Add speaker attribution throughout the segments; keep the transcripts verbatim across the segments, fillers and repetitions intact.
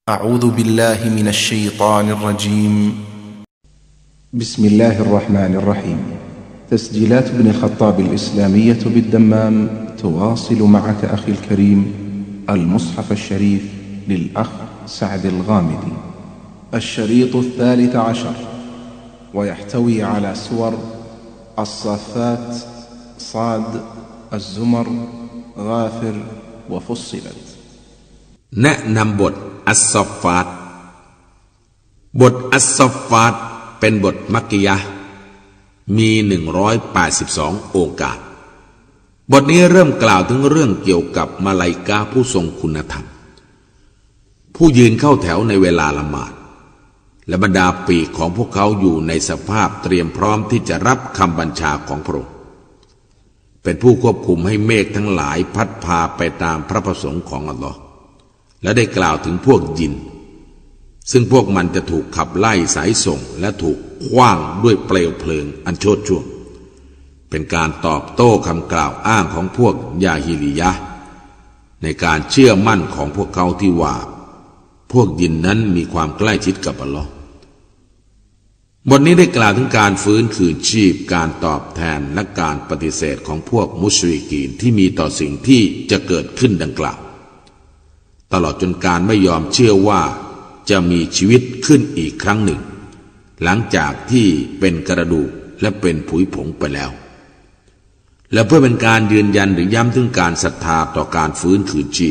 Speaker 1: أعوذ بالله من الشيطان الرجيم
Speaker 2: بسم الله الرحمن الرحيم تسجيلات ابن الخطاب الإسلامية بالدمام تواصل معك أخي الكريم المصحف الشريف للأخ سعد الغامدي الشريط الثالث عشر ويحتوي على سور الصافات صاد الزمر غافر وفصلت
Speaker 3: แนะนำบทอัสซอฟฟาตบทอัสซอฟฟาตเป็นบทมักกิยะห์มีหนึ่งร้อยแปดสิบสองโอกาสบทนี้เริ่มกล่าวถึงเรื่องเกี่ยวกับมาลาอิกะฮ์ผู้ทรงคุณธรรมผู้ยืนเข้าแถวในเวลาละหมาดและบรรดาปีกของพวกเขาอยู่ในสภาพเตรียมพร้อมที่จะรับคำบัญชาของพระองค์เป็นผู้ควบคุมให้เมฆทั้งหลายพัดพาไปตามพระประสงค์ของอัลลอฮ์และได้กล่าวถึงพวกยินซึ่งพวกมันจะถูกขับไล่สายส่งและถูกขว้างด้วยเปลวเพลิงอันโชติช่วงเป็นการตอบโต้คำกล่าวอ้างของพวกยาฮิลิยะห์ในการเชื่อมั่นของพวกเขาที่ว่าพวกยินนั้นมีความใกล้ชิดกับอัลลอฮ์บทนี้ได้กล่าวถึงการฟื้นคืนชีพการตอบแทนและการปฏิเสธของพวกมุชริกีนที่มีต่อสิ่งที่จะเกิดขึ้นดังกล่าวตลอดจนการไม่ยอมเชื่อว่าจะมีชีวิตขึ้นอีกครั้งหนึ่งหลังจากที่เป็นกระดูกและเป็นผุยผงไปแล้วและเพื่อเป็นการยืนยันหรือย้ำถึงการศรัทธาต่อการฟื้นคืนชีพ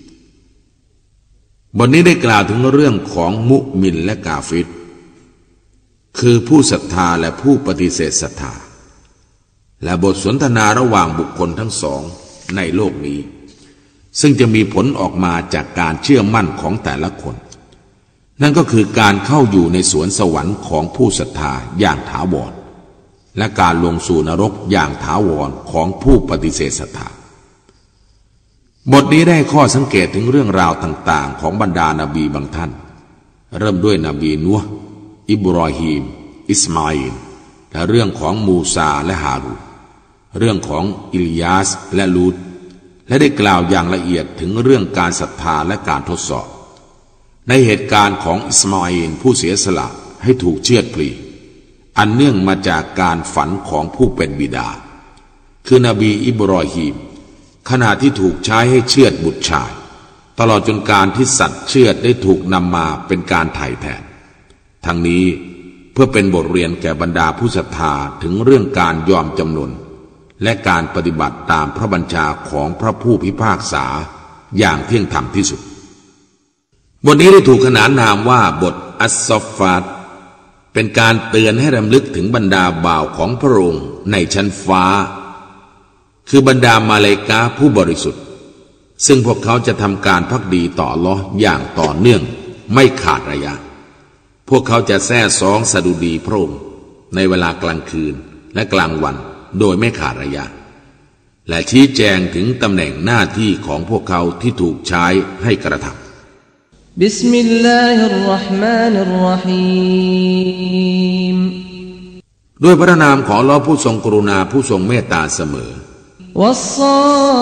Speaker 3: บทนี้ได้กล่าวถึงเรื่องของมุมินและกาฟิรคือผู้ศรัทธาและผู้ปฏิเสธศรัทธาและบทสนทนาระหว่างบุคคลทั้งสองในโลกนี้ซึ่งจะมีผลออกมาจากการเชื่อมั่นของแต่ละคนนั่นก็คือการเข้าอยู่ในสวนสวรรค์ของผู้ศรัทธาอย่างถาวรและการลงสู่นรกอย่างถาวรของผู้ปฏิเสธศรัทธาบทนี้ได้ข้อสังเกตถึงเรื่องราวต่างๆของบรรดานาบีบางท่านเริ่มด้วยนบีนูห์อิบรอฮีมอิสมาอีลและเรื่องของมูซาและฮารูนเรื่องของอิลยาสและลูตและได้กล่าวอย่างละเอียดถึงเรื่องการศรัทธาและการทดสอบในเหตุการณ์ของอิสมาอีลผู้เสียสละให้ถูกเชือดพลีอันเนื่องมาจากการฝันของผู้เป็นบิดาคือนบีอิบรอฮีมขณะที่ถูกใช้ให้เชือดบุตรชายตลอดจนการที่สัตว์เชือดได้ถูกนำมาเป็นการไถ่แทนทั้งนี้เพื่อเป็นบทเรียนแก่บรรดาผู้ศรัทธาถึงเรื่องการยอมจำนนและการปฏิบัติตามพระบัญชาของพระผู้พิพากษาอย่างเที่ยงธรรมที่สุดบทนี้ได้ถูกขนานนามว่าบทอัสซอฟฟาตเป็นการเตือนให้รำลึกถึงบรรดาบ่าวของพระองค์ในชั้นฟ้าคือบรรดามาลาอิกะฮ์ผู้บริสุทธิ์ซึ่งพวกเขาจะทำการภักดีต่ออัลเลาะห์อย่างต่อเนื่องไม่ขาดระยะพวกเขาจะแซ่ซ้องสดุดีพระองค์ในเวลากลางคืนและกลางวันโดยไม่ขาดระยะและชี้แจงถึงตำแหน่งหน้าที่ของพวกเขาที่ถูกใช้ให้กระทำ
Speaker 4: บิสมิลลาฮิรเราะห์มานิรเราะฮีม
Speaker 3: ด้วยพระนามของอัลเลาะห์ผู้ทรงกรุณาผู้ทรงเมตตาเสมอ
Speaker 4: วัศศอ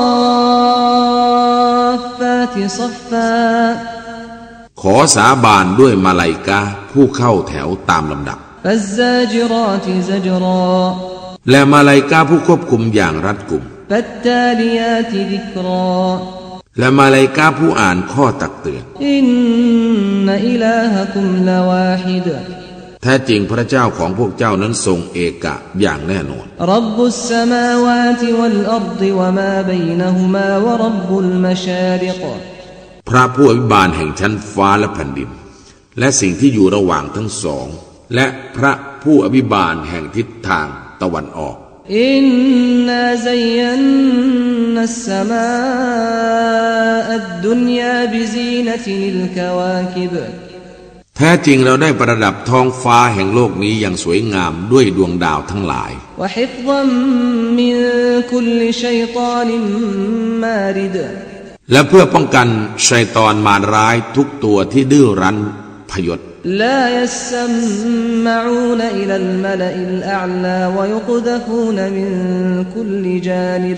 Speaker 4: ฟฟาติศอฟฟา
Speaker 3: ขอสาบานด้วยมาลาอิกะฮ์ผู้เข้าแถวตามลำดับ
Speaker 4: ฟัซซาจิราติซัจรา
Speaker 3: และมาลาอิกะฮ์ผู้ควบคุมอย่างรัดกุม
Speaker 4: ฟัตตาลิยาติซิกรา
Speaker 3: และมาลาอิกะฮ์ผู้อ่านข้อตักเตือน
Speaker 4: อินนะอิลาฮะกุมลาวาฮิด
Speaker 3: แท้จริงพระเจ้าของพวกเจ้านั้นทรงเอกะอย่างแน่นอน
Speaker 4: ร็อบบุสสมาวาติวัลอัรฎิวะมาบัยนะฮุมาวะร็อบบุลมะชาริก
Speaker 3: พระผู้อภิบาลแห่งชั้นฟ้าและแผ่นดินและสิ่งที่อยู่ระหว่างทั้งสองและพระผู้อภิบาลแห่งทิศทางตะวันออก
Speaker 4: อินนาซัยยันนัสสมาอัดดุนยาบิซีนะติลกะวาคิบ
Speaker 3: แท้จริงเราได้ประดับท้องฟ้าแห่งโลกนี้อย่างสวยงามด้วยดวงดาวทั้งหลายว
Speaker 4: ะฮิฟซัมมินคุลลิชัยฏอนิมมาริด
Speaker 3: และเพื่อป้องกันชัยฏอนมารร้ายทุกตัวที่ดื้อรั้นพยศ
Speaker 4: ลายัสซัมมะอูนอิลัลมะลาอิลอาลาวะยุกฎะฟูนมินคุลลิจานิบ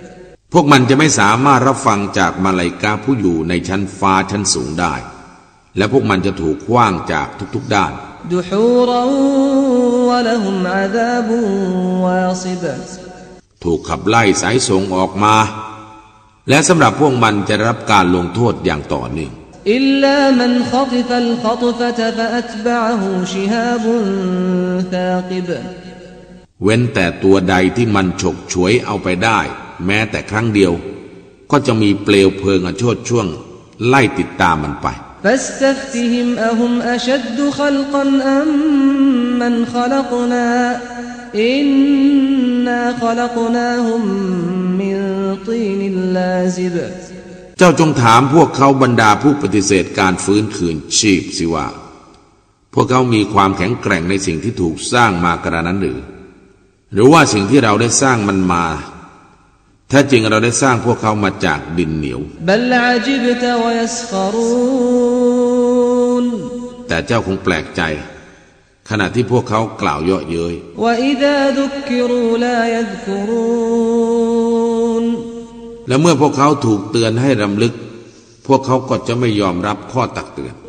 Speaker 3: พวกมันจะไม่สามารถรับฟังจากมาลาอิกะฮ์ผู้อยู่ในชั้นฟ้าชั้นสูงได้และพวกมันจะถูกขว้างจากทุกๆด้าน
Speaker 4: ดุฮูรันวะละฮุมอะซาบุนวาซิบ
Speaker 3: ถูกขับไล่สายส่งออกมาและสำหรับพวกมันจะรับการลงโทษอย่างต่อเนื่อง
Speaker 4: อิลลามันคอติฟัลคอตฟะตะฟะอัตบะฮูชิฮาบุนธากิบ
Speaker 3: เว้นแต่ตัวใดที่มันฉกฉวยเอาไปได้แม้แต่ครั้งเดียวก็จะมีเปลวเพลิงอันโชติช่วงไล่ติดตามมันไป
Speaker 4: فاستفتهم أهم أشد خلقا أم من خلقنا إنا خلقناهم من طين لازب
Speaker 3: เจ้าจงถามพวกเขาบรรดาผู้ปฏิเสธการฟื้นคืนชีพสิว่าพวกเขามีความแข็งแกร่งในสิ่งที่ถูกสร้างมากระนั้นหรือหรือว่าสิ่งที่เราได้สร้างมันมาแท้จริงเราได้สร้างพวกเขามาจากดินเหนียวแต่เจ้าคงแปลกใจขณะที่พวกเขากล่าวเยาะเย้ยและเมื่อพวกเขาถูกเตือนให้รำลึกพวกเขาก็จะไม่ยอมรับข้อตักเตือน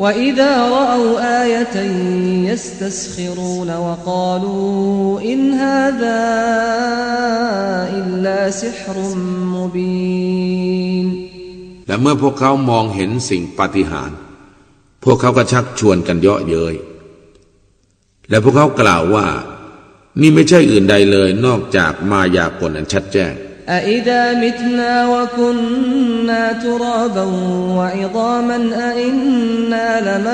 Speaker 3: และเมื่อพวกเขามองเห็นสิ่งปาฏิหาริย์พวกเขาก็ชักชวนกันเยาะเย้ยและพวกเขากล่าวว่านี่ไม่ใช่อื่นใดเลยนอกจากมายากลอันชัดแจ้ง
Speaker 4: أإذا متنا وكنا ترابا وعظاما أإنا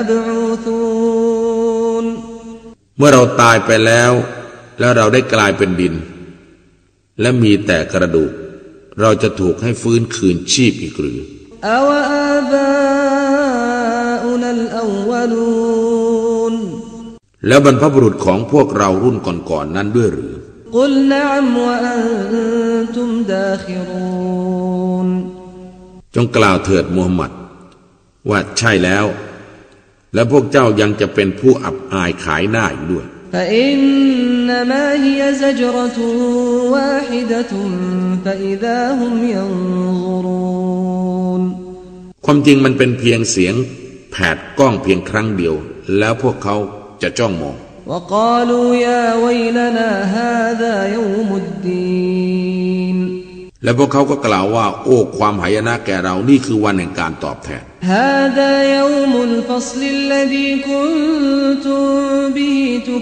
Speaker 4: لمبعوثون
Speaker 3: เมื่อเราตายไปแล้วแล้วเราได้กลายเป็นดินและมีแต่กระดูกเราจะถูกให้ฟื้นคืนชีพอีกหรือแล้วบรรพบุรุษของพวกเรารุ่นก่อนๆ นั้นด้วยหรือ
Speaker 4: กุลนะอัมวะอันตุมดาคิรูน
Speaker 3: จงกล่าวเถิดมูฮัมหมัดว่าใช่แล้วและพวกเจ้ายังจะเป็นผู้อับอายขายหน้าอีกด้วย
Speaker 4: ฟะอินนะมาฮิยะซัจเราะตุวาฮิดะตุฟะอิซาฮุมยันซุรูน
Speaker 3: ความจริงมันเป็นเพียงเสียงแผดก้องเพียงครั้งเดียวแล้วพวกเขาจะจ้องมอง
Speaker 4: وقالوا يا ويلنا هذا يوم الدين
Speaker 3: และพวกเขาก็กล่าวว่าโอ้ความหายนะแก่เรานี่คือวันแห่งการตอบแทน
Speaker 4: هذا يوم الفصل الذي كنتم به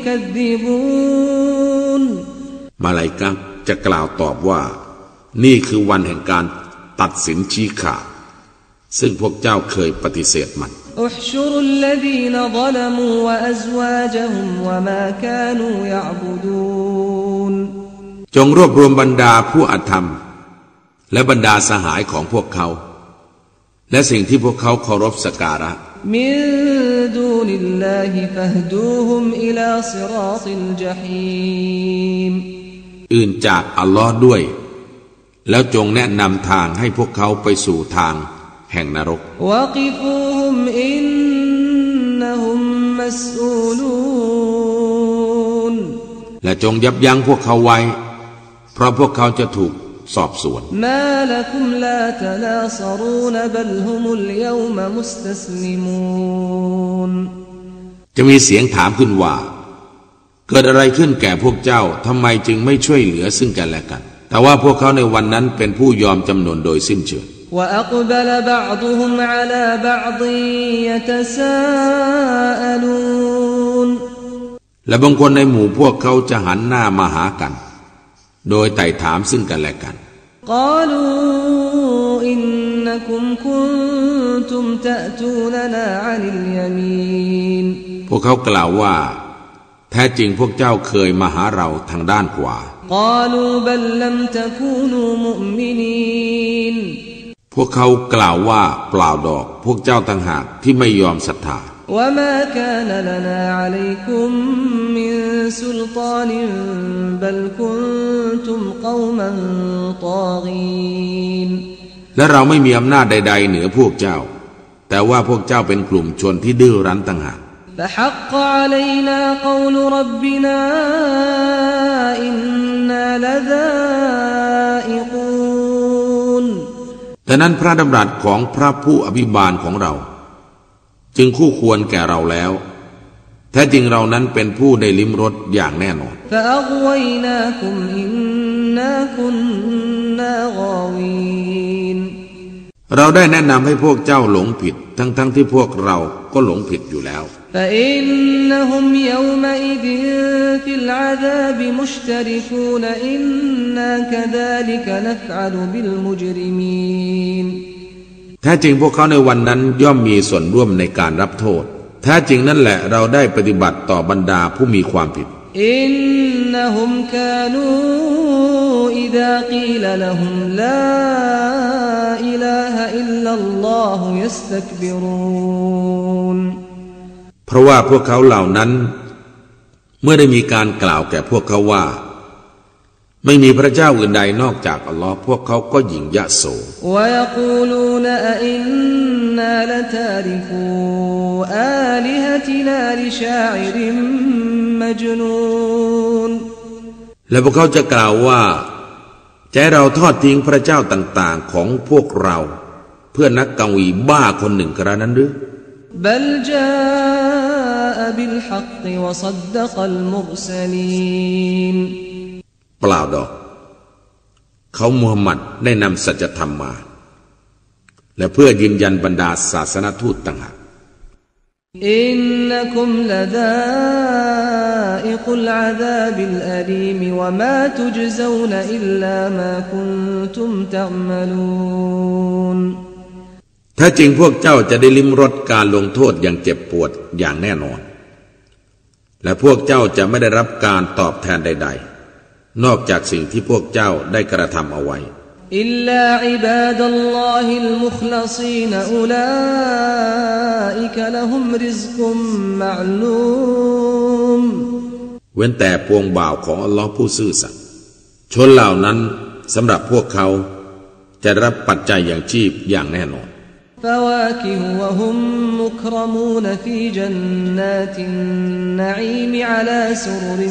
Speaker 4: تكذبون
Speaker 3: มาลาอิกะฮ์จะกล่าวตอบว่านี่คือวันแห่งการตัดสินชี้ขาดซึ่งพวกเจ้าเคยปฏิเสธมัน
Speaker 4: احشروا الذين ظلموا وأزواجهم وما كانوا يعبدون
Speaker 3: จงรวบรวมบรรดาผู้อธรรมและบรรดาสหายของพวกเขาและสิ่งที่พวกเขาเคารพสักการะ
Speaker 4: มินดูนิลลาฮิฟะฮดูฮุมอิลาศิราติลญะฮีม
Speaker 3: อื่นจากอัลลอฮ์ด้วยแล้วจงแนะนำทางให้พวกเขาไปสู่ทางแห่งนรก
Speaker 4: วะกิฟูฮุมอินนะฮุมมัสอูลูน
Speaker 3: และจงยับยั้งพวกเขาไว้เพราะพวกเขาจะถูกสอบสวน
Speaker 4: มาละกุมลาตะลาซะรูนบัลฮุมุลยอมมุสตัสลิมูน
Speaker 3: จะมีเสียงถามขึ้นว่าเกิดอะไรขึ้นแก่พวกเจ้าทำไมจึงไม่ช่วยเหลือซึ่งกันและกันแต่ว่าพวกเขาในวันนั้นเป็นผู้ยอมจำนนโดยสิ้นเชิง
Speaker 4: وأقبل بعضهم على بعض يتساءلون
Speaker 3: และบางคนในหมู่พวกเขาจะหันหน้ามาหากันโดยไต่ถามซึ่งกันและกัน
Speaker 4: قالوا إنكم كنتم تأتوننا عن اليمين
Speaker 3: พวกเขากล่าวว่าแท้จริงพวกเจ้าเคยมาหาเราทางด้านขวา
Speaker 4: قالوا بل لم تكونوا مؤمنين
Speaker 3: พวกเขากล่าวว่าเปล่าดอกพวกเจ้าต่างหากที่ไม่ยอมศรัทธา
Speaker 4: وما كان لنا عليكم من سلطان بل كنتم قوما طاغين
Speaker 3: และเราไม่มีอำนาจใดๆเหนือพวกเจ้าแต่ว่าพวกเจ้าเป็นกลุ่มชนที่ดื้อรั้นต่างหาก
Speaker 4: فحق علينا قول ربنا إنا لذائقون
Speaker 3: แต่นั้นพระดำรัสของพระผู้อภิบาลของเราจึงคู่ควรแก่เราแล้วแท้จริงเรานั้นเป็นผู้ได้ลิ้มรสอย่างแน่นอนเราได้แนะนำให้พวกเจ้าหลงผิดทั้งๆ ท, ที่พวกเราก็หลงผิดอยู่แล้วแท้จริงพวกเขาในวันนั้นย่อมมีส่วนร่วมในการรับโทษแท้จริงนั่นแหละเราได้ปฏิบัติต่อบรรดาผู้มีความผิดอินนะฮุมกานูอิซากีลละฮุมลาอิลาฮะอิลลัลลอฮุยัสตักบิรูนเพราะว่าพวกเขาเหล่านั้นเมื่อได้มีการกล่าวแก่พวกเขาว่าไม่มีพระเจ้าอื่นใดนอกจากอัลลอฮ์พวกเขาก็หยิ่งยโสและพวกเขาจะกล่าวว่าใจเราทอดทิ้งพระเจ้าต่างๆของพวกเราเพื่อนักกวีบ้าคนหนึ่งกระนั้นหรือเปล่าดอกเขามูฮัมหมัดได้นำสัจธรรมมาและเพื่อยืนยันบรรดาศาสนทูตต่างหากอินนักุมละดาอิกุลอาซาบิลอาลีมวะมาตุจซาวนะอิลลามาคุนตุมตะอ์มะลูนถ้าจริงพวกเจ้าจะได้ลิ้มรสการลงโทษอย่างเจ็บปวดอย่างแน่นอนและพวกเจ้าจะไม่ได้รับการตอบแทนใดๆนอกจากสิ่งที่พวกเจ้าได้กระทำเอาไว้อิลลาอิบาดัลลอฮิลมุคลัซีนอุลาอิกะละฮุมริซกุมมะอ์ลูมเว้นแต่พวงบ่าวของอัลลอฮ์ผู้ซื่อสัตย์ชนเหล่านั้นสำหรับพวกเขาจะรับปัจจัยอย่างชีพอย่างแน่นอนفواكه وهم مكرمون في جنات النعيم على سرر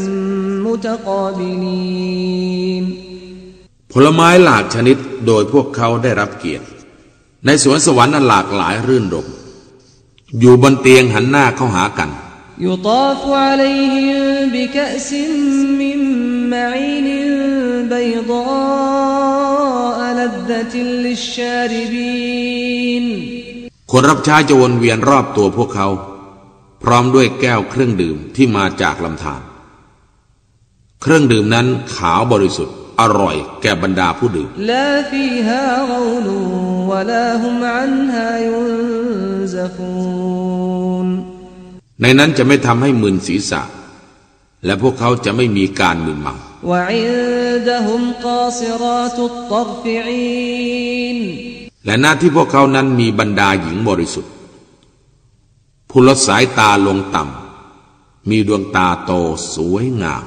Speaker 3: متقابلين ผลไม้หลากชนิดโดยพวกเขาได้รับเกียรติในสวนสวรรค์อันหลากหลายรื่นรมอยู่บนเตียงหันหน้าเข้าหากันยุตาฟอะลัยฮิมบิกะซิมมิมมะอีนบัยฎาลัซซะติลลิชชาริบีนคนรับใช้จะวนเวียนรอบตัวพวกเขาพร้อมด้วยแก้วเครื่องดื่มที่มาจากลำธารเครื่องดื่มนั้นขาวบริสุทธิ์อร่อยแก่บรรดาผู้ดื่มลาฟีฮากอลูวะลาฮุมอันฮายุนซะฟูนในนั้นจะไม่ทำให้มึนศีรษะและพวกเขาจะไม่มีการมึนเมาวะอินดะฮุมกอซิราตุตตรฟิอีนและหน้าที่พวกเขานั้นมีบรรดาหญิงบริสุทธิ์ผู้ลดสายตาลงต่ำมีดวงตาโตสวยงาม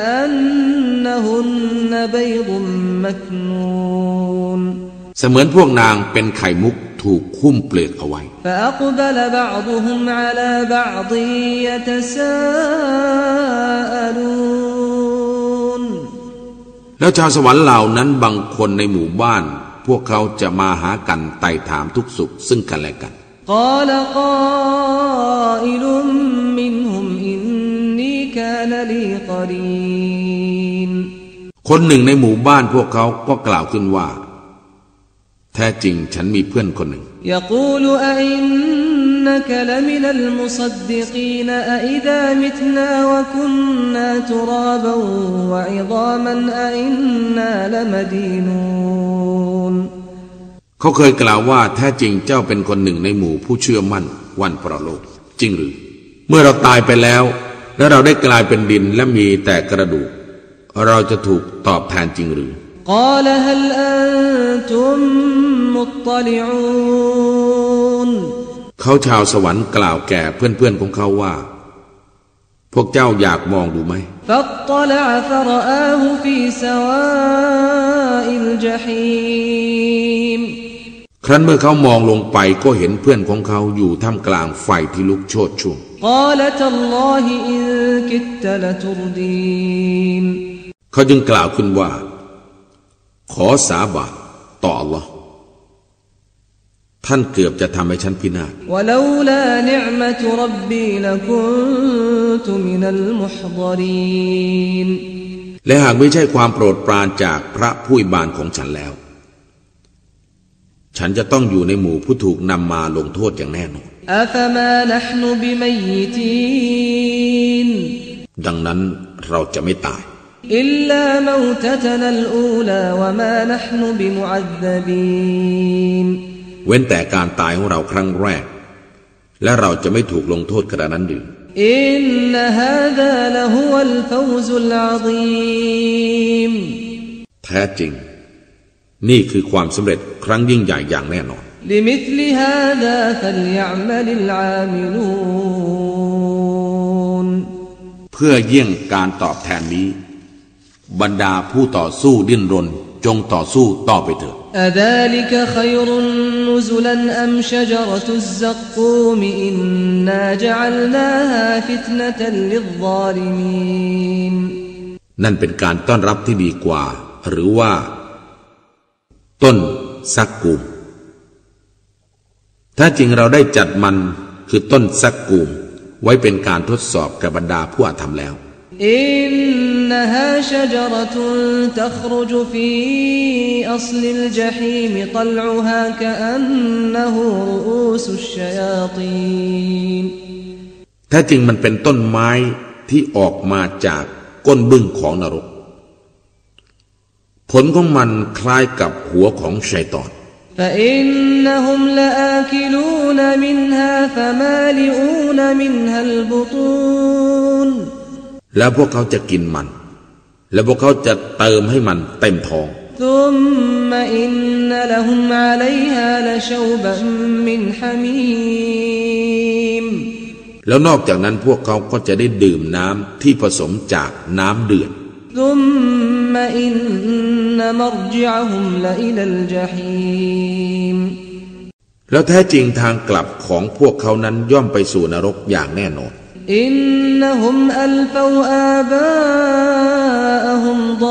Speaker 3: เสมือนพวกนางเป็นไข่มุกถูกคุ้มเปลือกเอาไว้แล้วชาวสวรรค์เหล่านั้นบางคนในหมู่บ้านพวกเขาจะมาหากันไต่ถามทุกสุขซึ่งกันและกันคนหนึ่งในหมู่บ้านพวกเขาก็กล่าวขึ้นว่าแท้จริงฉันมีเพื่อนคนหนึ่งเขาเคยกล่าวว่าแท้จริงเจ้าเป็นคนหนึ่งในหมู่ผู้เชื่อมั่นวันปรโลกจริงหรือเมื่อเราตายไปแล้วและเราได้กลายเป็นดินและมีแต่กระดูกเราจะถูกตอบแทนจริงหรือเขาชาวสวรรค์กล่าวแก่เพื่อนๆของเขาว่าพวกเจ้าอยากมองดูไหมครั้นเมื่อเขามองลงไปก็เห็นเพื่อนของเขาอยู่ท่ามกลางไฟที่ลุกโชติช่วงเขาจึงกล่าวขึ้นว่าขอสาบานต่ออัลลอฮ์ท่านเกือบจะทำให้ฉันพินาศและหากไม่ใช่ความโปรดปรานจากพระผู้บานของฉันแล้วฉันจะต้องอยู่ในหมู่ผู้ถูกนำมาลงโทษอย่างแน่นอนดังนั้นเราจะไม่ตาย
Speaker 4: อิลลาเมาตตนะลอูลาวะมานะห์นุบิมุอัซซบีน
Speaker 3: เว้นแต่การตายของเราครั้งแรกและเราจะไม่ถูกลงโทษกระนั้นหรือ
Speaker 4: อินนะฮาซาละฮุวัลฟาวซุลอะซีม
Speaker 3: แท้จริงนี่คือความสำเร็จครั้งยิ่งใหญ่อย่างแน่นอน
Speaker 4: ลิมิธลิฮาซาฟัลยะอ์มะลิลอามิลูน
Speaker 3: เพื่อเยี่ยงการตอบแทนนี้บรรดาผู้ต่อสู้ดิ้นรนจงต่อสู้ต่อไปเถิด
Speaker 4: อะซาลิกะค็อยรุนนุซุลันอัมชะญะเราะตุซซักกูมอินนาญะอัลนาฮาฟิตนะตันลิซซาลิมีน
Speaker 3: นั่นเป็นการต้อนรับที่ดีกว่าหรือว่าต้นซักกูมถ้าจริงเราได้จัดมันคือต้นซักกูมไว้เป็นการทดสอบกับบรรดาผู้อาธรรมแล้ว
Speaker 4: อินนะฮาชะญะเราะตุนตัครุจุฟีอัศลิลญะฮีมตัลอุฮากะอันนะฮูรุอูซุชชัยาตีน
Speaker 3: แท้จริงมันเป็นต้นไม้ที่ออกมาจากก้นบึ้งของนรกผลของมันคล้ายกับหัวของชัยฏอน
Speaker 4: فإنهم لآكلون منها فمالئون منها البطون
Speaker 3: แล้วพวกเขาจะกินมันและพวกเขาจะเติมให้มันเต็มท้อง
Speaker 4: ثم إن لهم عليها لشوبا من حميم
Speaker 3: แล้วนอกจากนั้นพวกเขาก็จะได้ดื่มน้ำที่ผสมจากน้ำเดือด
Speaker 4: ثم إن مرجعهم لإلى الجحيم
Speaker 3: แล้วแท้จริงทางกลับของพวกเขานั้นย่อมไปสู่นรกอย่างแน่นอน
Speaker 4: อินนะฮุมอัลฟาวอาบาอะฮุมฎ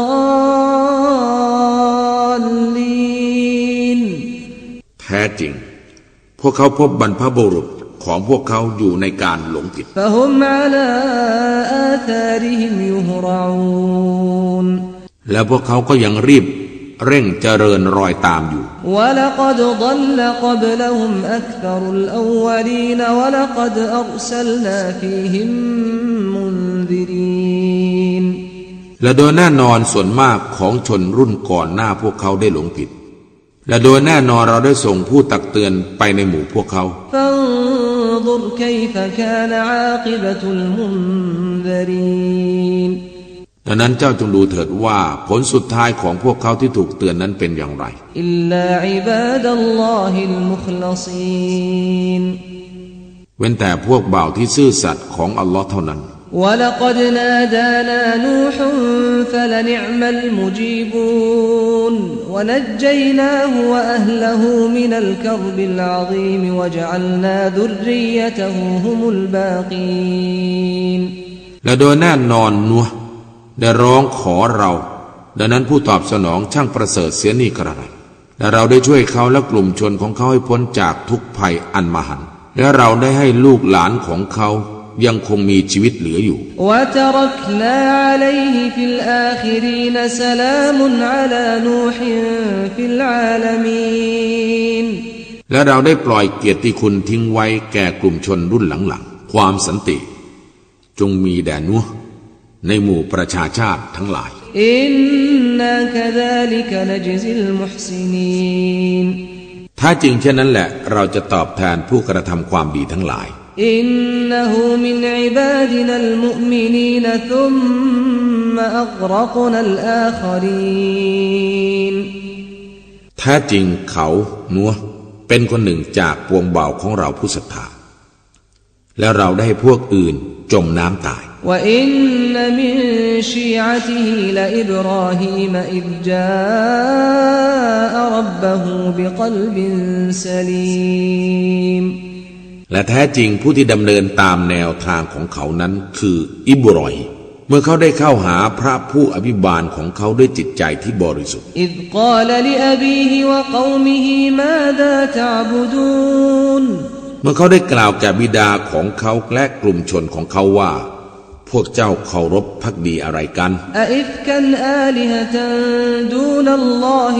Speaker 4: อลลีน
Speaker 3: แท้จริงพวกเขาพบบรรพบุรุษของพวกเขาอยู่ในการหลงผิดแล้วพวกเขาก็ยังรีบเร่งเจริญรอยตามอยู่และโดยแน่นอนส่วนมากของชนรุ่นก่อนหน้าพวกเขาได้หลงผิดและโดยแน่นอนเราได้ส่งผู้ตักเตือนไปในหมู่พวกเขาดังนั้นเจ้าจงดูเถิดว่าผลสุดท้ายของพวกเขาที่ถูกเตือนนั้นเป็นอย่างไรเว้นแต่พวกบ่าวที่ซื่อสัตย์ของอัลลอฮ์เท่านั้น
Speaker 4: وَلَقَدْ نَادَانَا نُوحٌ فَلَنِعْمَ الْمُجِيبُونَ وَنَجَّيْنَاهُ وَأَهْلَهُ مِنَ الْكَرْبِ الْعَظِيمِ وَجَعَلْنَا ذُرِّيَّتَهُ هُمُ الْبَاقِينَ
Speaker 3: และโดยแน่นอนนูห์ได้ร้องขอเราดังนั้นผู้ตอบสนองช่างประเสริฐเสียนี่กระไรและเราได้ช่วยเขาและกลุ่มชนของเขาให้พ้นจากทุกภัยอันมหันต์และเราได้ให้ลูกหลานของเขายังคงมีชีวิตเหลืออยู่และเราได้ปล่อยเกียรติคุณทิ้งไว้แก่กลุ่มชนรุ่นหลังๆความสันติจงมีแด่นูห์ในหมู่ประชาชาติทั้งหลาย
Speaker 4: อินนาคซาลิกนัจซิลมุฮซินีน
Speaker 3: ถ้าจริงเช่นนั้นแหละเราจะตอบแทนผู้กระทำความดีทั้งหลาย
Speaker 4: อินนะฮูมินอิบาดินัลมุอ์มินีนซุมมะอัฆเราะนัลอาคอรีน
Speaker 3: แท้จริงเขานัวเป็นคนหนึ่งจากปวงเบาของเราผู้ศรัทธาและเราได้ให้พวกอื่นจมน้ำตาย
Speaker 4: วะอินนะมินชีอะติฮิลาอิบรอฮีมอิซจาอะร็อบบะฮูบิกอลบินซะลีม
Speaker 3: และแท้จริงผู้ที่ดำเนินตามแนวทางของเขานั้นคืออิบรอฮีมเมื่อมื่อเขาได้เข้าหาพระผู้อภิบาลของเขาด้วยจิตใจที่บริสุทธิ์
Speaker 4: إذ قال لأبيه وقومه ماذا تعبدون
Speaker 3: เมื่อเขาได้กล่าวแก่บิดาของเขาและกลุ่มชนของเขาว่าพวกเจ้าเคารพภักดีอะไรกัน
Speaker 4: أئفكا آلهة دون الله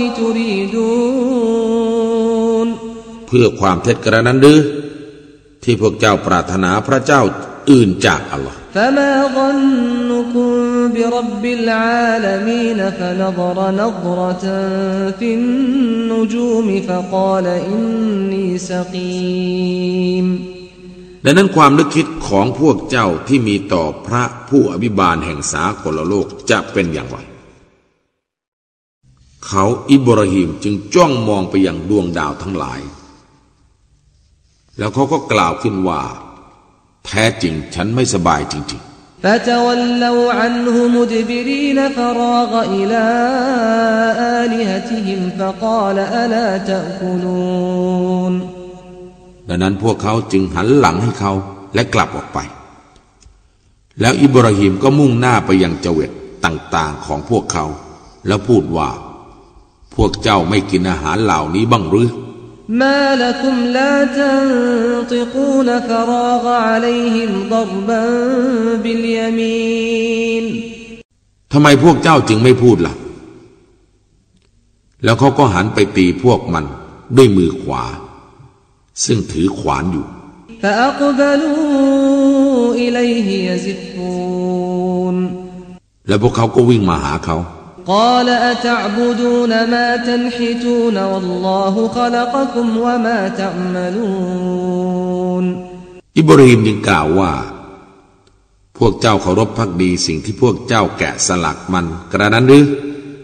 Speaker 4: تريدون
Speaker 3: เพื่อความเท็จกระนั้นหรือที่พวกเจ้าปรารถนาพระเจ้าอื่นจากอัลลอฮ์
Speaker 4: فما ظنكم برب العالمين فنظر نظرة في النجوم فقال إني سقيم
Speaker 3: ดังนั้นความนึกคิดของพวกเจ้าที่มีต่อพระผู้อภิบาลแห่งสากลโลกจะเป็นอย่างไรเขาอิบราฮิมจึงจ้องมองไปยังดวงดาวทั้งหลายแล้วเขาก็กล่าวขึ้นว่าแท้จริงฉันไม่สบายจริงๆ
Speaker 4: فتولوا عنه مدبرين فراغ إلى آلهتهم فقال ألا تأكلون
Speaker 3: ดังนั้นพวกเขาจึงหันหลังให้เขาและกลับออกไปแล้วอิบราฮิมก็มุ่งหน้าไปยังเจวิตต่างๆของพวกเขาแล้วพูดว่าพวกเจ้าไม่กินอาหารเหล่านี้บ้างหรือ
Speaker 4: ما لكم لا تنطقون فراغ عليهم ضربا باليمين
Speaker 3: ทำไมพวกเจ้าจึงไม่พูดล่ะแล้วเขาก็หันไปตีพวกมันด้วยมือขวาซึ่งถือขวานอยู่
Speaker 4: فأقبلوا إليه يزفون
Speaker 3: แล้วพวกเขาก็วิ่งมาหาเขา
Speaker 4: قال أتعبدون ما تنحتون والله خلقكم وما تعملون
Speaker 3: อิบราฮิมจึงกล่าวว่าพวกเจ้าเคารพภักดีสิ่งที่พวกเจ้าแกะสลักมันกระนั้นหรือ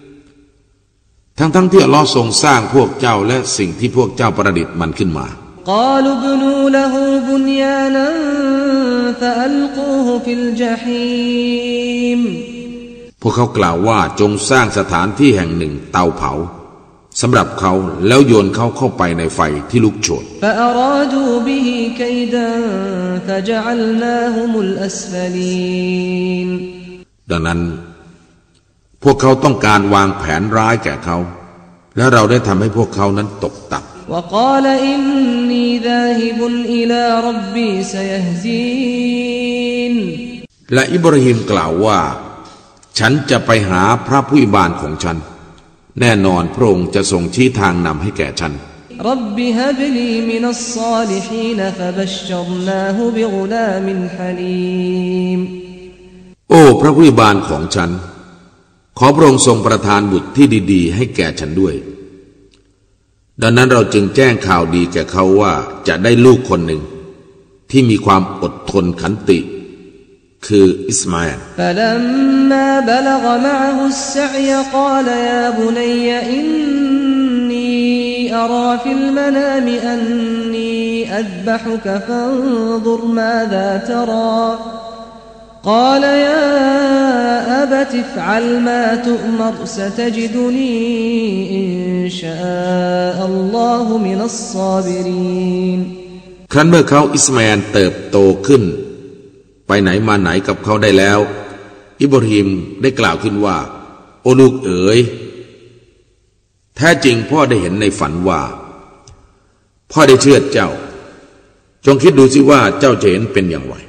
Speaker 3: ทั้งๆที่อัลเลาะห์ทรงสร้างพวกเจ้าและสิ่งที่พวกเจ้าประดิษฐ์มันขึ้นมา
Speaker 4: قالوا ابنوا له بنيانا فألقوه في الجحيم
Speaker 3: พวกเขากล่าวว่าจงสร้างสถานที่แห่งหนึ่งเตาเผาสำหรับเขาแล้วโยนเขาเข้าไปในไฟที่ลุกโชน
Speaker 4: فأرادوا به كيدا فجعلناهم الأسفلين
Speaker 3: ดังนั้นพวกเขาต้องการวางแผนร้ายแก่เขาและเราได้ทำให้พวกเขานั้นตกต่ำ
Speaker 4: وقال إني ذاهب إلى ربي سيهدين
Speaker 3: และอิบราฮิมกล่าวว่าฉันจะไปหาพระผู้อภิบาลของฉันแน่นอนพระองค์จะทรงชี้ทางนำให้แก่ฉัน
Speaker 4: رب هب لي من الصالحين فبشرناه بغلام حليم
Speaker 3: โอ้พระผู้อภิบาลของฉันขอพระองค์ทรงประทานบุตรที่ดีๆให้แก่ฉันด้วยดังนั้นเราจึงแจ้งข่าวดีแก่เขาว่าจะได้ลูกคนหนึ่งที่มีความอดทนขันติคืออิสมาอิล
Speaker 4: فلما بلغ معه السعي قال يا بني إني أرى في المنام أني أذبحك فانظر ماذا ترى قال يا أبت افعل ما تؤمر ستجدني إن شاء الله من الصابرين
Speaker 3: ครั้นเมื่อเขาอิสมาอิลเติบโตขึ้นไปไหนมาไหนกับเขาได้แล้วอิบราฮิมได้กล่าวขึ้นว่าโอ้ลูกเอ๋ยแท้จริงพ่อได้เห็นในฝันว่าพ่อได้เชื่อเจ้าจงคิดดูสิว่าเจ้าจะเห็นเป็นอย่างไร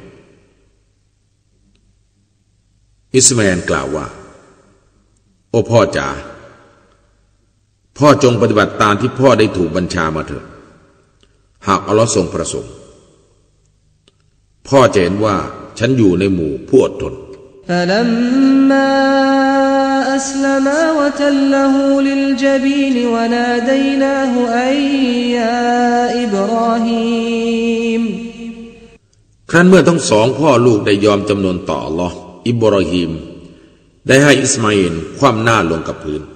Speaker 3: อิสมาอิลกล่าวว่าโอ้พ่อจ๋าพ่อจงปฏิบัติตามที่พ่อได้ถูกบัญชามาเถิดหากอัลเลาะห์ทรงประสงค์พ่อจะเห็นว่าฉันอยู่ในหมู่ผู้อดทน
Speaker 4: فلما أسلما وتله للجبين وناديناه أن يا إبراهيم
Speaker 3: ครั้นเมื่อทั้งสองพ่อลูกได้ยอมจำนนต่ออัลเลาะห์อิบราฮิมได้ให้อิสมาอิลคว่ำหน้าลงกับพื้น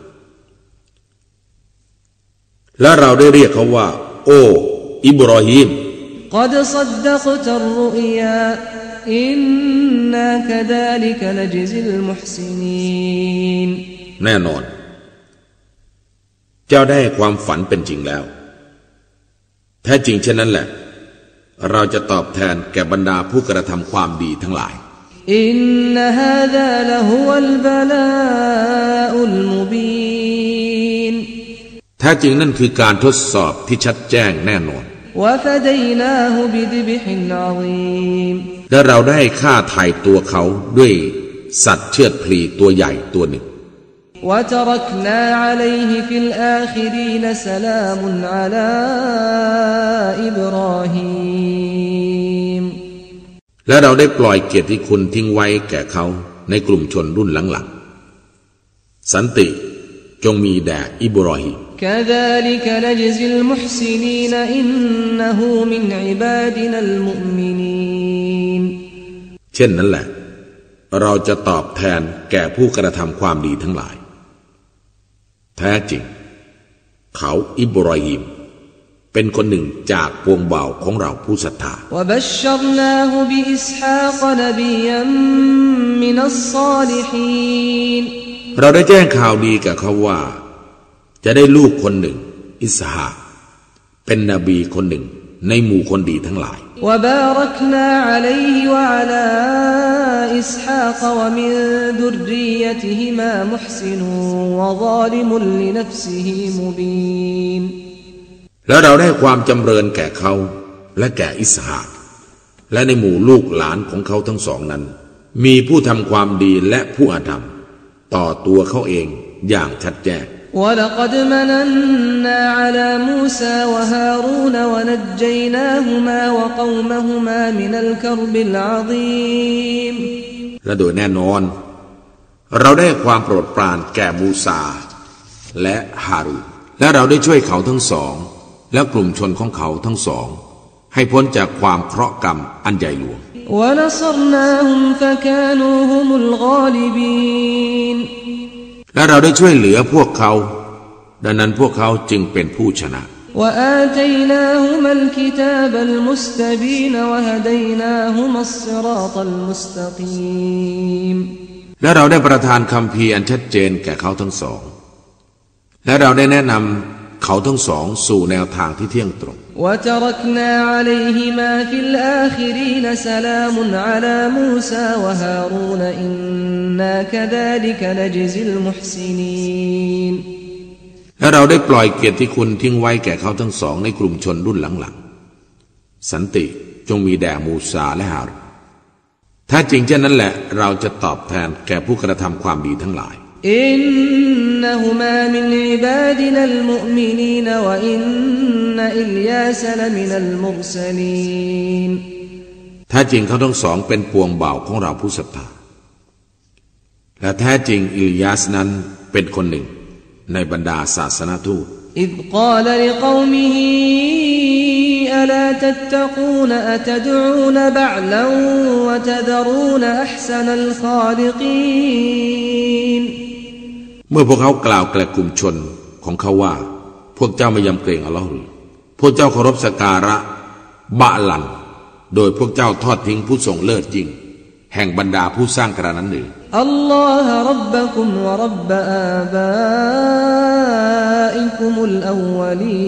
Speaker 3: และเราได้เรียกเขาว่าโอ้อิบราฮิม
Speaker 4: قد صدقت الرؤيا إنا كذلك نجزي المحسنين
Speaker 3: แน่นอนเจ้าได้ความฝันเป็นจริงแล้วแท้จริงเช่นนั้นแหละเราจะตอบแทนแก่บรรดาผู้กระทำความดีทั้งหลาย
Speaker 4: อินนะฮาซาละฮุวัลบะลาอุลมุบีน
Speaker 3: แท้จริงนั่นคือการทดสอบที่ชัดแจ้งแน่นอน
Speaker 4: วะฟะดัยนาฮุบิดิบฮินอะซีม
Speaker 3: และเราได้ฆ่าไถ่ตัวเขาด้วยสัตว์เชือดพลีตัวใหญ่ตัวหนึ่ง
Speaker 4: วะตรักนาอะลัยฮิฟิลอาคิรีนสลามุนอะลาอิบรอฮีม
Speaker 3: และเราได้ปล่อยเกียรติคุณทิ้งไว้แก่เขาในกลุ่มชนรุ่นหลังๆสันติจงมีแด่อิบรอฮีม
Speaker 4: كذلك نجزي المحسنين إنه من عبادنا المؤمنين
Speaker 3: เช่นนั้นแหละเราจะตอบแทนแก่ผู้กระทำความดีทั้งหลายแท้จริงเขาอิบรอฮีมเป็นคนหนึ่งจากพวงเบาของเราผู้ศรัทธาเราได้แจ้งข่าวดีแก่เขาว่าจะได้ลูกคนหนึ่งอิสฮากเป็นนบีคนหนึ่งในหมู่คนดีทั้งหลายและเราได้ความจำเริญแก่เขาและแก่อิสฮากและในหมู่ลูกหลานของเขาทั้งสองนั้นมีผู้ทำความดีและผู้อาธรรมต่อตัวเขาเองอย่างชัดแจ้ง
Speaker 4: وَلَقَدْ مَنَنَّا عَلَى مُوسَى وَهَارُونَ وَنَجَّيْنَاهُمَا وَقَوْمَهُمَا مِنَ الْكَرْبِ الْعَظِيمِ
Speaker 3: และโดยแน่นอนเราได้ความโปรดปรานแก่มูซาและฮารูนและเราได้ช่วยเขาทั้งสองและกลุ่มชนของเขาทั้งสองให้พ้นจากความเคราะห์กรรมอันใหญ่หลวง
Speaker 4: وَنَصَرْنَاهُمْ فَكَانُوا هُمُ الْغَالِبِينَ
Speaker 3: และเราได้ช่วยเหลือพวกเขาดังนั้นพวกเขาจึงเป็นผู้ชนะและเราได้ประทานคัมภีร์อันชัดเจนแก่เขาทั้งสองและเราได้แนะนำเขาทั้งสองสู่แนวทางที่เที่ยงตรง
Speaker 4: وتركنا عليهما في الآخرين سلام على موسى وهارون إنا كذلك نجزي المحسنين
Speaker 3: และเราได้ปล่อยเกียรติคุณทิ้งไว้แก่เขาทั้งสองในกลุ่มชนรุ่นหลังๆสันติจงมีแด่มูซาและฮารูนถ้าจริงเช่นนั้นแหละเราจะตอบแทนแก่ผู้กระทำความดีทั้งหลาย
Speaker 4: อินนะฮุมามินอิบาดินัลมุอ์มินีนวะอินนะอิลยาสละมินัลมุรสลีน
Speaker 3: แท้จริงเขาทั้งสองเป็นปวงบ่าวของเราผู้ศรัทธาและแท้จริงอิลยาสนั้นเป็นคนหนึ่งในบรรดาศาสนทูต
Speaker 4: อิซกาลลิกอมิฮิอะลาตัตตะกูนอะตะดอูนบะอลันวะตะดะรูนอัห์ซะนัลคอลิกีน
Speaker 3: เมื่อพวกเขากล่าวแก่กลุ่มชนของเขาว่าพวกเจ้าไม่ยำเกรงอัลลอฮ์หรือพวกเจ้าเคารพสักการะบะลันโดยพวกเจ้าทอดทิ้งผู้ทรงเลิศจริงแห่งบรรดาผู้สร้างกระนั้นหรือ
Speaker 4: อัลลอฮ์รับบะกุมวะรับบะอาบาอิกุมุลอว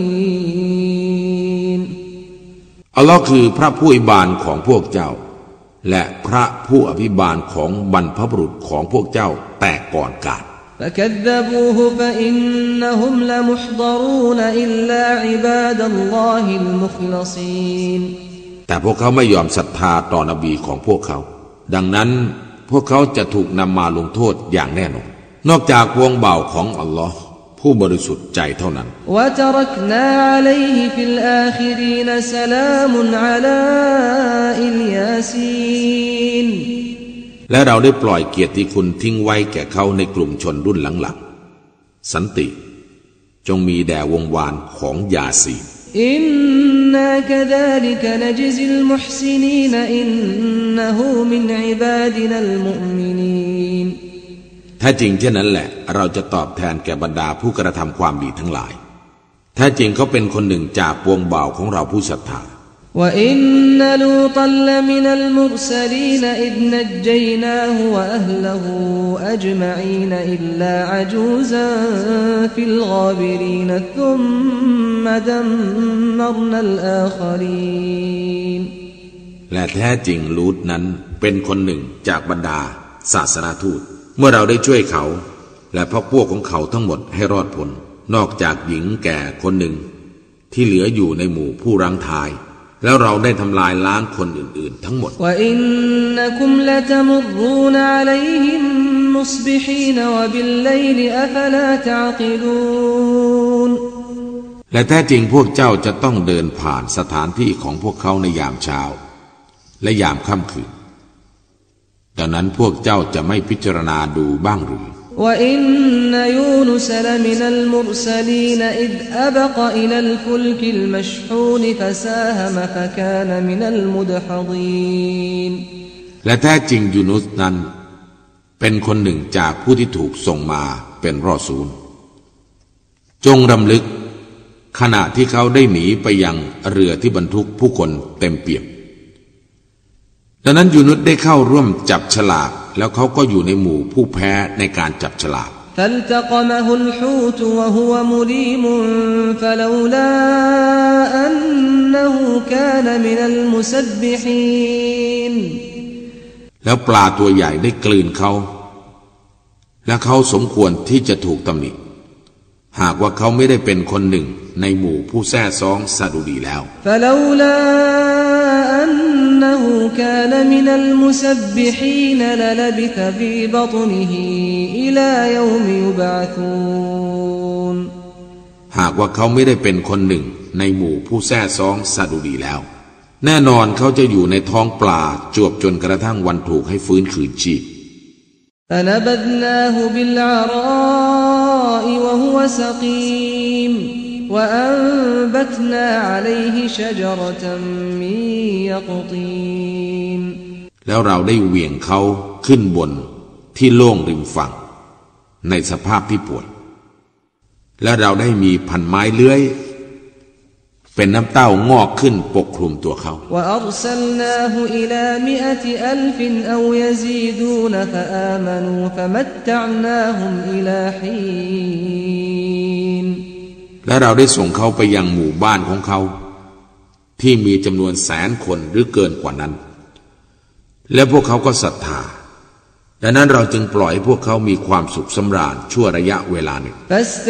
Speaker 4: ลีน
Speaker 3: อัลลอฮ์คือพระผู้อภิบาลของพวกเจ้าและพระผู้อภิบาลของบรรพบุรุษของพวกเจ้าแต่ก่อนกาล
Speaker 4: فكذبوه فإنهم لمحضرون إلا عباد الله المخلصين
Speaker 3: แต่พวกเขาไม่ยอมศรัทธาต่อนบีของพวกเขาดังนั้นพวกเขาจะถูกนำมาลงโทษอย่างแน่นอนนอกจากพวงบ่าวของอัลลอฮ์ผู้บริสุทธิ์ใจเท่านั้น
Speaker 4: وتركنا عليه في الآخرين سلام على الياسين
Speaker 3: และเราได้ปล่อยเกียรติคุณทิ้งไว้แก่เขาในกลุ่มชนรุ่นหลังๆสันติจงมีแด่วงวานของยาซีน
Speaker 4: อินนาคซาลิกนจซิลมุฮซินีนอินนะฮูมินอิบาดินัลมุอ์มินีน
Speaker 3: ถ้าจริงเช่นนั้นแหละเราจะตอบแทนแก่บรรดาผู้กระทำความดีทั้งหลายถ้าจริงเขาเป็นคนหนึ่งจากพวงบ่าวของเราผู้ศรัทธา
Speaker 4: وإن لوطا لمن المرسلين إذ نجيناه وأهله أجمعين إلا عجوزا في الغابرين ثم دمرنا الآخرين
Speaker 3: และแท้จริงลูตนั้นเป็นคนหนึ่งจากบรรดาศาสนาทูตเมื่อเราได้ช่วยเขาและพรรคพวกของเขาทั้งหมดให้รอดพ้นนอกจากหญิงแก่คนหนึ่งที่เหลืออยู่ในหมู่ผู้รังทายแล้วเราได้ทำลายล้างคนอื่นๆทั้งหมดและแท้จริงพวกเจ้าจะต้องเดินผ่านสถานที่ของพวกเขาในยามเช้าและยามค่ำคืนดังนั้นพวกเจ้าจะไม่พิจารณาดูบ้างหรือ
Speaker 4: وإن يونس لمن المرسلين إذ أبق إلى الفلك المشحون فساهم فكان من المدحضين
Speaker 3: และแท้จริงยูนุสนั้นเป็นคนหนึ่งจากผู้ที่ถูกส่งมาเป็นรอซูลจงรำลึกขณะที่เขาได้หนีไปยังเรือที่บรรทุกผู้คนเต็มเปี่ยมดังนั้นยูนุสได้เข้าร่วมจับฉลากแล้วเขาก็อยู่ในหมู่ผู้แพ้ในการจับฉลาก
Speaker 4: فالتقمه الحوت وهو مليم فلولا أنه كان من المسبحين
Speaker 3: แล้วปลาตัวใหญ่ได้กลืนเขาและเขาสมควรที่จะถูกตำหนิหากว่าเขาไม่ได้เป็นคนหนึ่งในหมู่ผู้แซ่ซ้องซาดุดีแล้ว
Speaker 4: فلولا أنه كان من المسبحين للبث في بطنه إلى يوم يبعثون
Speaker 3: หากว่าเขาไม่ได้เป็นคนหนึ่งในหมู่ผู้แซ่ซ้องซาดุดีแล้วแน่นอนเขาจะอยู่ในท้องปลาจวบจนกระทั่งวันถูกให้ฟื้นคืนชีพ
Speaker 4: فنبذناه بالعراء وهو سقيم وأنبتنا عليه شجرة من يقطين
Speaker 3: แล้วเราได้เหวี่ยงเขาขึ้นบนที่โล่งริมฝั่งในสภาพที่ปวดและเราได้มีพันไม้เลื้อยเป็นน้ำเต้างอกขึ้นปกคลุมตัวเขาและเราได้ส่งเขาไปยังหมู่บ้านของเขาที่มีจำนวนแสนคนหรือเกินกว่านั้นและพวกเขาก็ศรัทธาดังนั้นเราจึงปล่อยให้พวกเขามีความสุขสำราญชั่วระยะเวลาหนึ่ง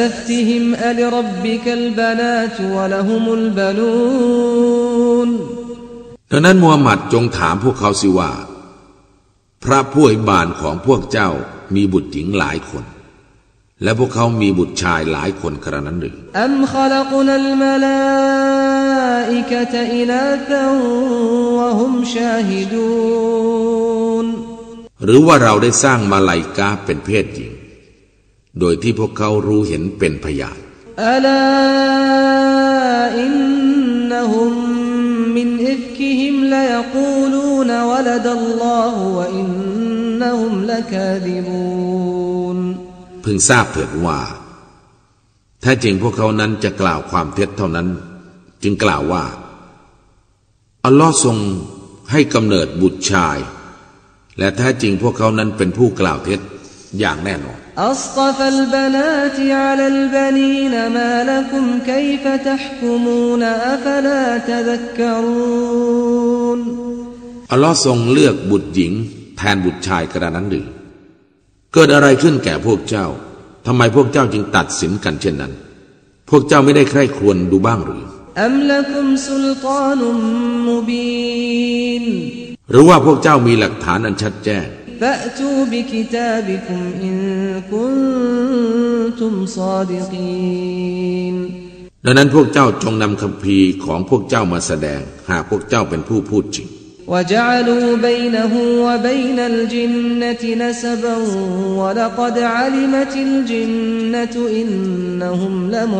Speaker 3: ดังนั้นมูฮัมหมัดจงถามพวกเขาสิว่าพระผู้อภิบาลของพวกเจ้ามีบุตรหญิงหลายคนและพวกเขามีบุตรชายหลายคนกระนั้นหรืออัมขลักนัลมะลาอิกะตะอินาซันวะฮุมชาฮิดูนหรือว่าเราได้สร้างมาลาอิกะห์เป็นเพศหญิงโดยที่พวกเขารู้เห็นเป็นพยานอะลาอินนะฮุมมินอิฟกิฮิมลายกูลูนวะลดัลลอฮุวะอินนะฮุมละกาซิบูนพึงทราบเถิดว่าถ้าจริงพวกเขานั้นจะกล่าวความเท็จเท่านั้นจึงกล่าวว่าอัลลอฮ์ทรงให้กำเนิดบุตรชายและแท้จริงพวกเขานั้นเป็นผู้กล่าวเท็จอย่างแน่นอนอัศฏฟัลบะนาตอะลัลบะนีนมาละกุมคัยฟะตะห์กุมูนอะฟะลาตะซักกะรูนอัลลอฮ์ทรงเลือกบุตรหญิงแทนบุตรชายกระนั้นหรือเกิดอะไรขึ้นแก่พวกเจ้าทำไมพวกเจ้าจึงตัดสินกันเช่นนั้นพวกเจ้าไม่ได้ใคร่ครวญดูบ้างหรืออัมละกุมซุลฏานุมมุบีนหรือว่าพวกเจ้ามีหลักฐานอันชัดแจ้งฟะตูบิกิตาบิกุมอินกุนตุมศอดิกีนดังนั้นพวกเจ้าจงนำคัมภีร์ของพวกเจ้ามาแสดงหากพวกเจ้าเป็นผู้พูดจริงوجعلوا بينه وبين الجنة نسبا ولقد علمت الجنة إنهم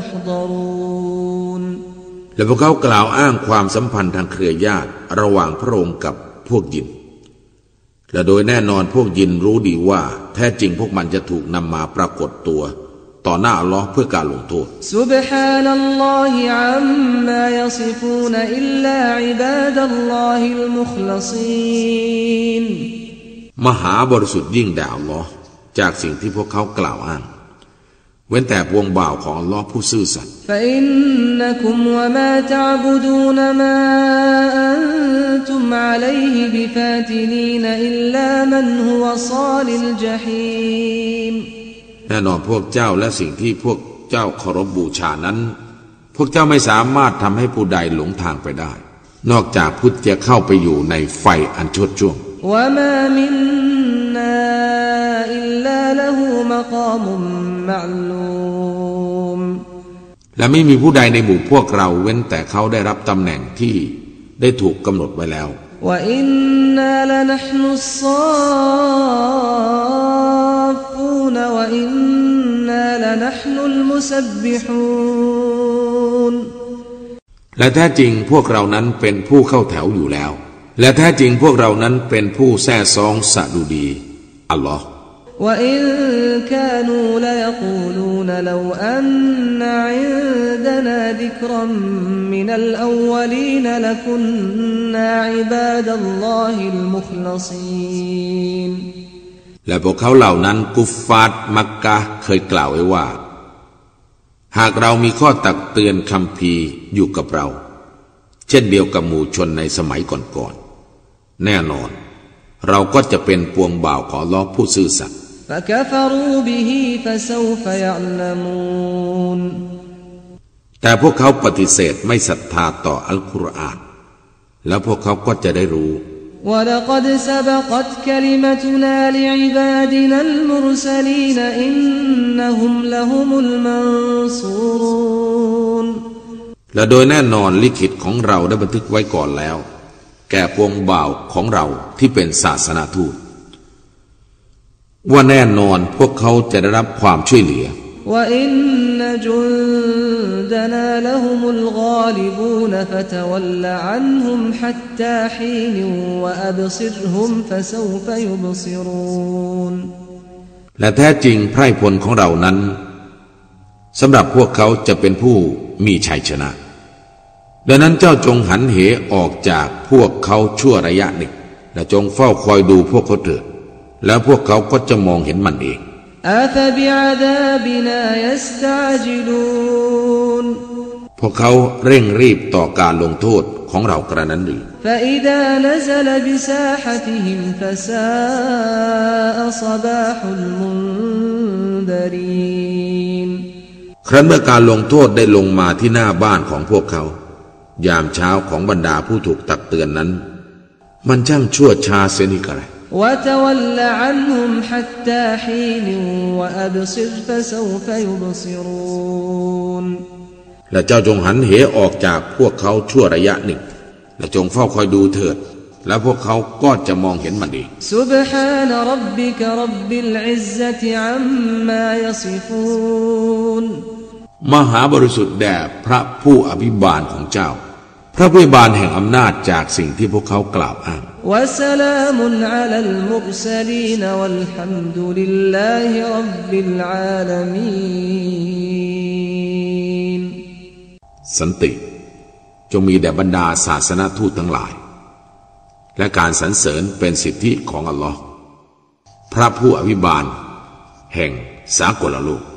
Speaker 3: لمحضرون และพวกเขากล่าวอ้างความสัมพันธ์ทางเครือญาติระหว่างพระองค์กับพวกยินและโดยแน่นอนพวกยินรู้ดีว่าแท้จริงพวกมันจะถูกนำมาปรากฏตัวต่อหน้าอัลลอฮ์เพื่อการลงโทษซุบฮานัลลอฮิอัมมายะซิฟูนอิลลาอิบาดัลลอฮิลมุคลัซีนมหาบริสุทธิ์ยิ่งแด่อัลลอฮ์จากสิ่งที่พวกเขากล่าวอ้างเว้นแต่พวงบ่าวของอัลลอฮ์ผู้ซื่อสัตย์ฟะอินนะกุมวะมาตะอ์บุดูนมาอัน
Speaker 4: أنتم عليه بفاتنين إلا من هو صال الجحيم
Speaker 3: แน่นอนพวกเจ้าและสิ่งที่พวกเจ้าเคารพบูชานั้นพวกเจ้าไม่สามารถทำให้ผู้ใดหลงทางไปได้นอกจากผู้จะเข้าไปอยู่ในไฟอันโชติช่วง
Speaker 4: وما منا إلا له مقام معلوم
Speaker 3: และไม่มีผู้ใดในหมู่พวกเราเว้นแต่เขาได้รับตำแหน่งที่ได้ถูกกำหนดไว้แล้ว
Speaker 4: وإنا لنحن الصافون وإنا لنحن المسبحون และแท้จริงพวกเรานั้นเป็นผู้เข้าแถวอยู่แล้วและแท้จริงพวกเรานั้นเป็นผู้แซ่ซองสะดุดีอัลลอฮ์ وإن كانوا ليقولون لو أن عندنا ذكرا من الأولين لكنا عباد الله المخلصين และพวกเขาเหล่านั้นกุฟฟาร์มักกะห์เคยกล่าวไว้ว่าหากเรามีข้อตักเตือนคัมภีร์อยู่กับเราเช่นเดียวกับหมู่ชนในสมัยก่อนๆแน่นอนเราก็จะเป็นปวงบ่าวของอัลเลาะห์ผู้ซื่อสัตย์ فكفروا به فسوف يعلمون แต่พวกเขาปฏิเสธไม่ศรัทธาต่ออัลกุรอานแล้วพวกเขาก็จะได้รู้ ولقد سبقت كلمتنا لعبادنا المرسلين إنهم لهم المنصورون และโดยแน่นอนลิขิตของเราได้บันทึกไว้ก่อนแล้วแก่พวงบ่าวของเราที่เป็นศาสนาทูตว่าแน่นอนพวกเขาจะได้รับความช่วยเหลือ وإن جندنا لهم الغالبون فتول عنهم حتى حين وأبصرهم فسوف يبصرون และแท้จริงไพร่พลของเรานั้นสำหรับพวกเขาจะเป็นผู้มีชัยชนะดังนั้นเจ้าจงหันเหออกจากพวกเขาชั่วระยะหนึ่งและจงเฝ้าคอยดูพวกเขาเถิดแล้วพวกเขาก็จะมองเห็นมันเองพวกเขาเร่งรีบต่อการลงโทษของเรากระนั้นหรือครั้นเมื่อการลงโทษได้ลงมาที่หน้าบ้านของพวกเขายามเช้าของบรรดาผู้ถูกตักเตือนนั้นมันช่างชั่วช้าเสียนี่กระไรوتول عنهم حتى حين وأبصر فسوف يبصرون และเจ้าจงหันเหออกจากพวกเขาชั่วระยะหนึ่งและจงเฝ้าคอยดูเถิดและพวกเขาก็จะมองเห็นมันเอง سبحان ربك رب العزة عما يصفون มหาบริสุทธิ์แด่พระผู้อภิบาลของเจ้าพระผู้อภิบาลแห่งอำนาจจากสิ่งที่พวกเขากล่าวอ้างوسلام على المرسلين والحمد لله رب العالمين สันติจงมีแด่บรรดาศาสนทูตทั้งหลายและการสรรเสริญเป็นสิทธิของอัลลอฮ์พระผู้อภิบาลแห่งสากลโลก